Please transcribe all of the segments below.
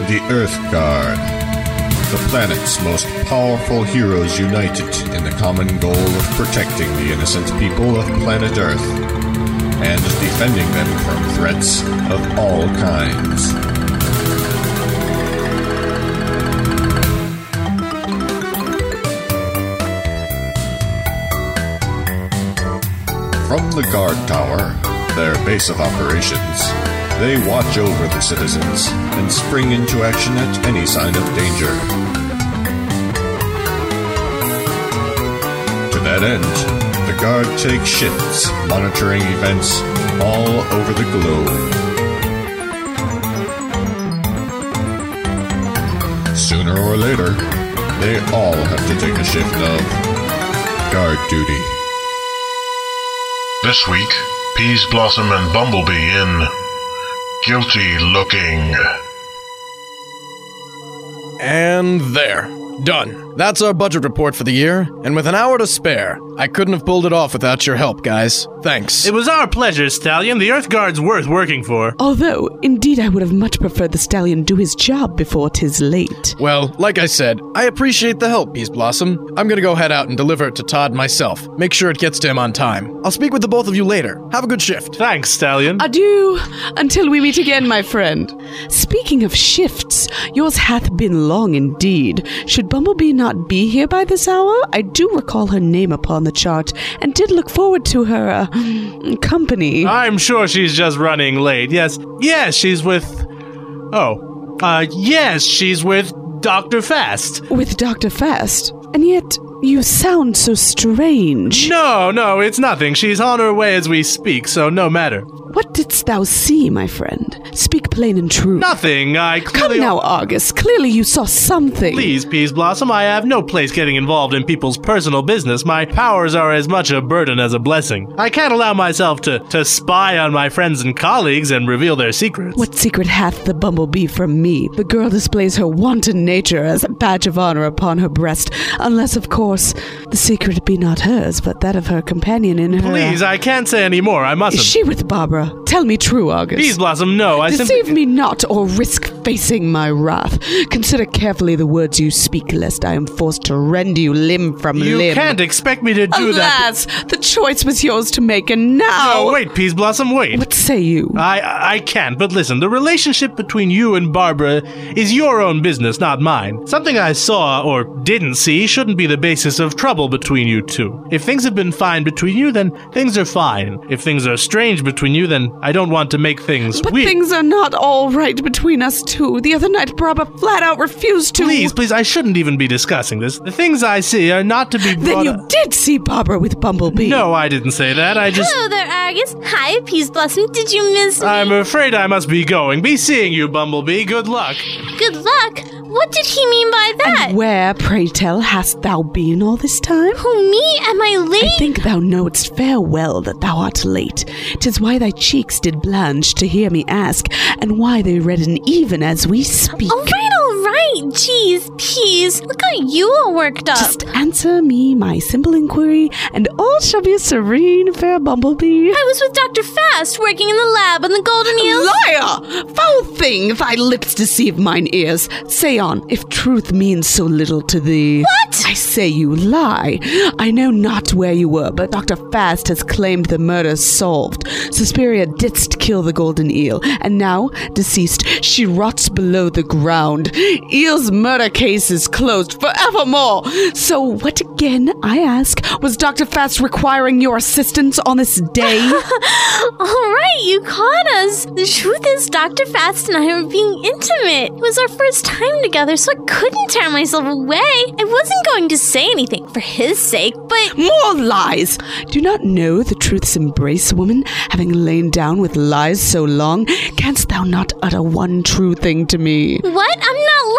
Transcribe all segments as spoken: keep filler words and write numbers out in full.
the Earth Guard, the planet's most powerful heroes united in the common goal of protecting the innocent people of planet Earth and defending them from threats of all kinds. From the guard tower, their base of operations, they watch over the citizens and spring into action at any sign of danger. To that end, the Guard takes shifts monitoring events all over the globe. Sooner or later, they all have to take a shift of guard duty. This week, Peas Blossom and Bumblebee in Guilty Looking. And there. Done. That's our budget report for the year, and with an hour to spare, I couldn't have pulled it off without your help, guys. Thanks. It was our pleasure, Stallion. The Earth Guard's worth working for. Although, indeed, I would have much preferred the Stallion do his job before 'tis late. Well, like I said, I appreciate the help, Peas Blossom. I'm gonna go head out and deliver it to Todd myself. Make sure it gets to him on time. I'll speak with the both of you later. Have a good shift. Thanks, Stallion. Adieu, until we meet again, my friend. Speaking of shifts, yours hath been long indeed. Should Bumblebee not be here by this hour? I do recall her name upon the chart, and did look forward to her, uh, company. I'm sure she's just running late. Yes, yes, she's with... Oh, uh, yes, she's with Doctor Fast. With Doctor Fast? And yet, you sound so strange. No, no, it's nothing. She's on her way as we speak, so no matter. What didst thou see, my friend? Speak plain and true. Nothing, I clearly... Come now, Argus. Clearly you saw something. Please, Peas Blossom, I have no place getting involved in people's personal business. My powers are as much a burden as a blessing. I can't allow myself to, to spy on my friends and colleagues and reveal their secrets. What secret hath the Bumblebee from me? The girl displays her wanton nature as a badge of honor upon her breast, unless, of course, the secret be not hers, but that of her companion in her... Please, I can't say any more. I mustn't. Is she with Barbara? Tell me true, Argus. Peas Blossom, no, I Deceive simply... me not, or risk facing my wrath. Consider carefully the words you speak, lest I am forced to rend you limb from you limb. You can't expect me to do Alas, that. Alas, the choice was yours to make, and now... No, wait, Peas Blossom, wait. What say you? I I can't, but listen, the relationship between you and Barbara is your own business, not mine. Something I saw, or didn't see, shouldn't be the basis of trouble between you two. If things have been fine between you, then things are fine. If things are strange between you, then I don't want to make things But weird. things are not all right between us two. The other night, Barbara flat out refused to... Please, please, I shouldn't even be discussing this. The things I see are not to be brought Then you up. did see Barbara with Bumblebee. No, I didn't say that. I just... Hello there, Argus. Hi, Peas Blossom. Did you miss me? I'm afraid I must be going. Be seeing you, Bumblebee. Good luck. Good luck? What did he mean by that? And where, pray tell, hast thou been all this time? Who, me? Am I late? I think thou knowest fair well that thou art late. 'Tis why thy cheeks did blanch to hear me ask, and why they redden even as we speak. All right, all right. Jeez, Peas. Look how you all worked up. Just answer me my simple inquiry, and all shall be serene, fair Bumblebee. I was with Doctor Fast, working in the lab on the Golden Eel. Liar! Foul thing, thy lips deceive mine ears. Say on, if truth means so little to thee. What? I say you lie. I know not where you were, but Doctor Fast has claimed the murder solved. Suspiria didst kill the Golden Eel, and now, deceased, she rots below the ground. Eel's murder case is closed forevermore. So what again, I ask, was Doctor Fast requiring your assistance on this day? All right, you caught us. The truth is, Doctor Fast and I were being intimate. It was our first time together, so I couldn't tear myself away. I wasn't going to say anything for his sake, but... More lies! Do you not know the truth's embrace, woman? Having lain down with lies so long, canst thou not utter one true thing to me? What? I'm not lying!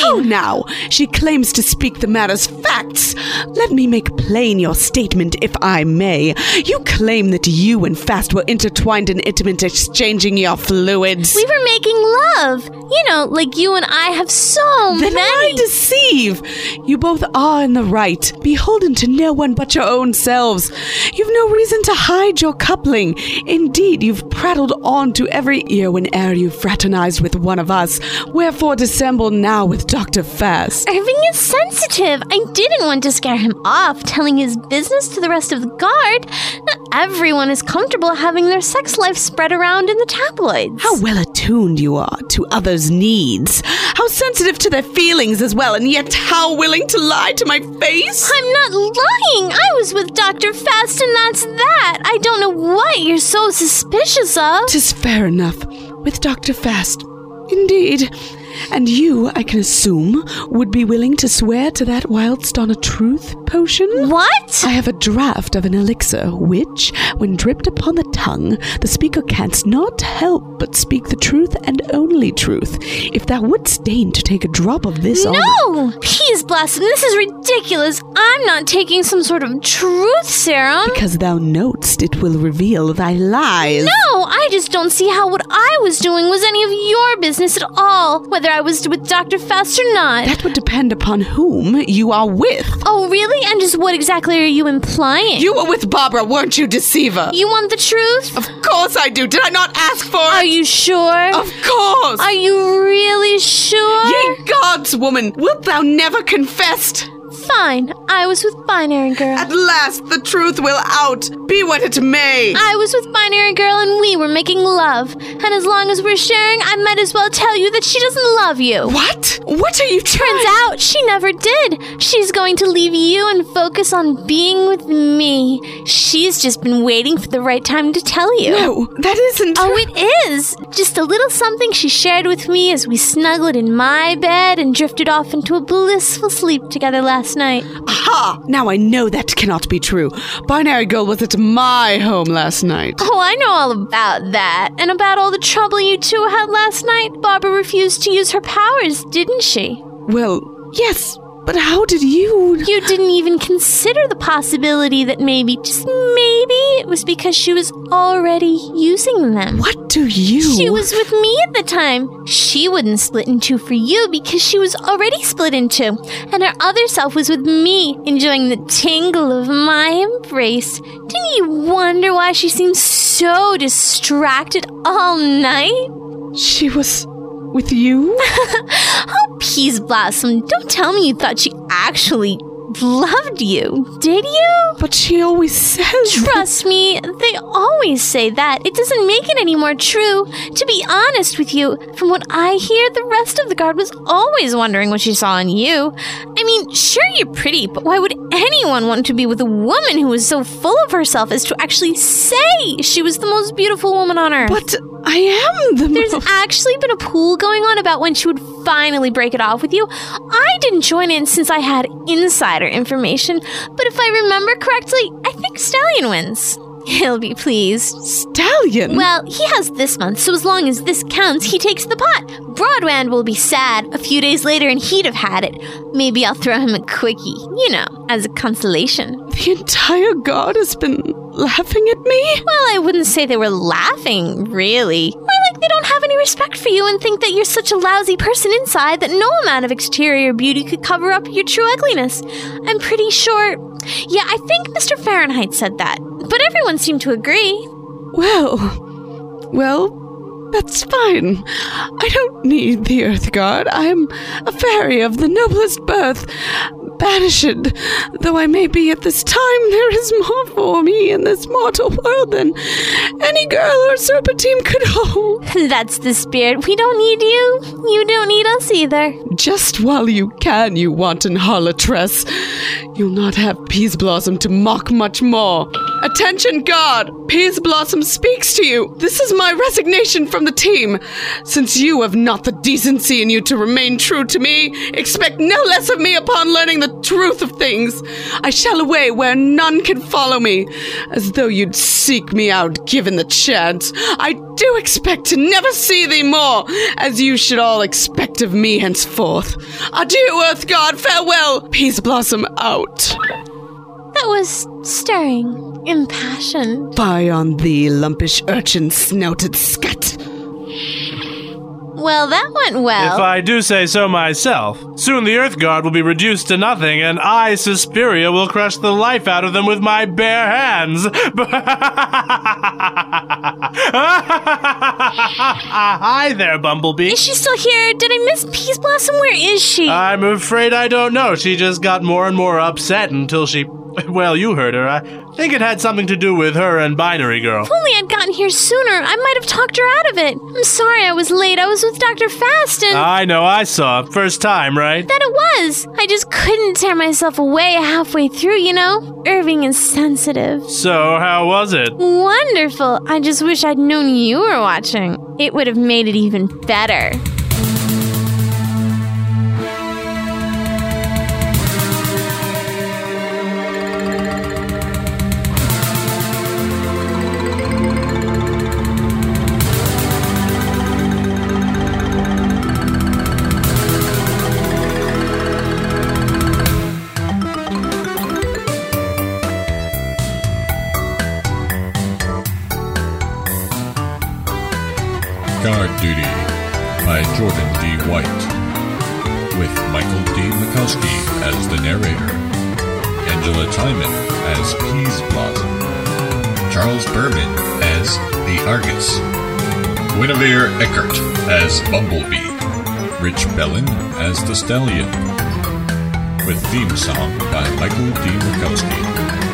So now, she claims to speak the matter's facts. Let me make plain your statement, if I may. You claim that you and Fast were intertwined in intimate exchanging your fluids. We were making love. You know, like you and I have so then many. Why deceive? You both are in the right, beholden to no one but your own selves. You've no reason to hide your coupling. Indeed, you've prattled on to every ear whene'er you fraternized with one of us. Wherefore dissemble now with Doctor Fast? Irving is sensitive. I didn't want to scare him off, telling his business to the rest of the guard. Not everyone is comfortable having their sex life spread around in the tabloids. How well attuned you are to others' needs. How sensitive to their feelings as well, and yet how willing to lie to my face. I'm not lying. I was with Doctor Fast, and that's that. I don't know what you're so suspicious of. Tis fair enough. With Doctor Fast. Indeed. And you, I can assume, would be willing to swear to that whilst on a truth potion? What? I have a draught of an elixir, which, when dripped upon the tongue, the speaker canst not help but speak the truth and only truth. If thou wouldst deign to take a drop of this on... No! Peas Blossom, this is ridiculous. I'm not taking some sort of truth serum. Because thou know'st it will reveal thy lies. No, I just don't see how what I was doing was any of your business at all. Whether I was with Doctor Fast or not. That would depend upon whom you are with. Oh, really? And just what exactly are you implying? You were with Barbara, weren't you, deceiver? You want the truth? Of course I do. Did I not ask for it? Are you sure? Of course. Are you really sure? Ye gods, woman, wilt thou never confess? Fine. I was with Binary Girl. At last, the truth will out, be what it may. I was with Binary Girl and we were making love. And as long as we're sharing, I might as well tell you that she doesn't love you. What? What are you trying? Turns out she never did. She's going to leave you and focus on being with me. She's just been waiting for the right time to tell you. No, that isn't... Oh, it is. Just a little something she shared with me as we snuggled in my bed and drifted off into a blissful sleep together last night. Aha! Now I know that cannot be true. Binary Girl was at my home last night. Oh, I know all about that. And about all the trouble you two had last night. Barbara refused to use her powers, didn't she? Well, yes, but how did you... You didn't even consider the possibility that maybe, just maybe, it was because she was already using them. What do you... She was with me at the time. She wouldn't split in two for you because she was already split in two. And her other self was with me, enjoying the tingle of my embrace. Didn't you wonder why she seemed so distracted all night? She was... with you? Oh, Peas Blossom, don't tell me you thought she actually loved you, did you? But she always says... Trust me, they always say that. It doesn't make it any more true. To be honest with you, from what I hear, the rest of the guard was always wondering what she saw in you. I mean, sure, you're pretty, but why would anyone want to be with a woman who was so full of herself as to actually say she was the most beautiful woman on earth? But I am the There's most... actually been a pool going on about when she would finally break it off with you. I didn't join in since I had insider information, but if I remember correctly, I think Stallion wins. He'll be pleased. Stallion? Well, he has this month, so as long as this counts, he takes the pot. Broadwand will be sad a few days later and he'd have had it. Maybe I'll throw him a quickie, you know, as a consolation. The entire guard has been laughing at me? Well, I wouldn't say they were laughing, really. More like they don't have any respect for you and think that you're such a lousy person inside that no amount of exterior beauty could cover up your true ugliness. I'm pretty sure... Yeah, I think Mister Fahrenheit said that. But everyone seemed to agree. Well... Well... That's fine. I don't need the Earth Guard. I'm a fairy of the noblest birth. Banished, though I may be at this time, there is more for me in this mortal world than any girl or serpentine could hope. That's the spirit. We don't need you. You don't need us either. Just while you can, you wanton harlotress. You'll not have Peas Blossom to mock much more. Attention, guard! Peas Blossom speaks to you. This is my resignation from the team. Since you have not the decency in you to remain true to me, expect no less of me upon learning the truth of things. I shall away where none can follow me, as though you'd seek me out given the chance. I do expect to never see thee more, as you should all expect of me henceforth. Adieu, Earth God, farewell! Peas Blossom out. That was stirring, impassioned. Fie on thee, lumpish urchin, snouted scut. Well, that went well. If I do say so myself, soon the Earth Guard will be reduced to nothing, and I, Suspiria, will crush the life out of them with my bare hands. Hi there, Bumblebee. Is she still here? Did I miss Peas Blossom? Where is she? I'm afraid I don't know. She just got more and more upset until she... Well, you heard her. I think it had something to do with her and Binary Girl. If only I'd gotten here sooner, I might have talked her out of it. I'm sorry I was late. I was with Doctor Fast and... I know, I saw. First time, right? That it was. I just couldn't tear myself away halfway through, you know? Irving is sensitive. So, how was it? Wonderful. I just wish I'd known you were watching. It would have made it even better. Guard Duty by Jordan D. White, with Michael D. Mikowski as the narrator, Angela Timon as Peas Blossom, Charles Berman as the Argus, Guinevere Eckert as Bumblebee, Rich Bellin as the Stallion, with theme song by Michael D. Mikowski.